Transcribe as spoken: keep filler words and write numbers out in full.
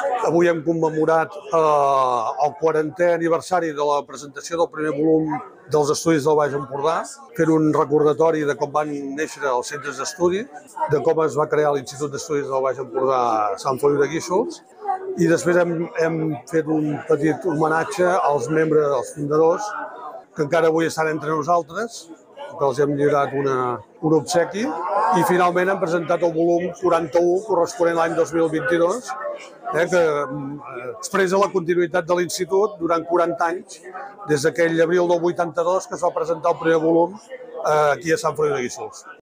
Avui hem commemorat eh, el quarantè aniversari de la presentació del primer volum dels Estudis del Baix Empordà, fent un recordatori de com van néixer els centres d'estudi, de com es va crear l'Institut d'Estudis del Baix Empordà Sant Feliu de Guíxols, i després hem, hem fet un petit homenatge als membres, als fundadors, que encara avui estan entre nosaltres, que els hem lliurat una, un obsequi, i finalment hem presentat el volum quaranta-u, corresponent a l'any dos mil vint-i-dos, eh, que expressa la continuïtat de l'Institut durant quaranta anys, des d'aquell abril del vuitanta-dos que es va presentar el primer volum eh, aquí a Sant Feliu de Guíxols.